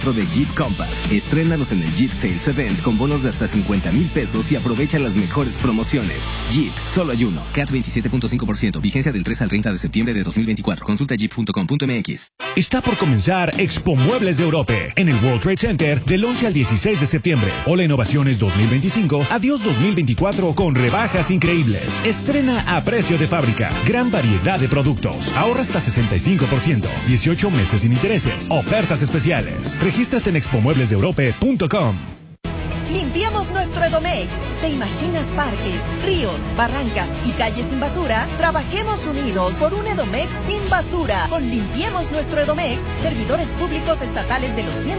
de Jeep Compass. Estrénalos en el Jeep Sales Event con bonos de hasta 50,000 pesos y aprovecha las mejores promociones. Jeep, solo hay uno. CAT 27.5%. Vigencia del 3 al 30 de septiembre de 2024. Consulta jeep.com.mx. Está por comenzar Expo Muebles de Europe en el World Trade Center del 11 al 16 de septiembre. Hola Innovaciones 2025, adiós 2024 con rebajas increíbles. Estrena a precio de fábrica. Gran variedad de productos. Ahorra hasta 65%. 18 meses sin intereses. Ofertas especiales. Regístrate en expomueblesdeeurope.com. Limpiamos nuestro Edomex. ¿Te imaginas parques, ríos, barrancas y calles sin basura? Trabajemos unidos por un Edomex sin basura. Con Limpiemos nuestro Edomex, servidores públicos estatales de los 100